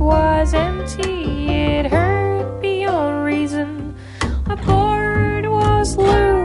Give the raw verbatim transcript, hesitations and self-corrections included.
was empty, it hurt beyond reason. A board was loose.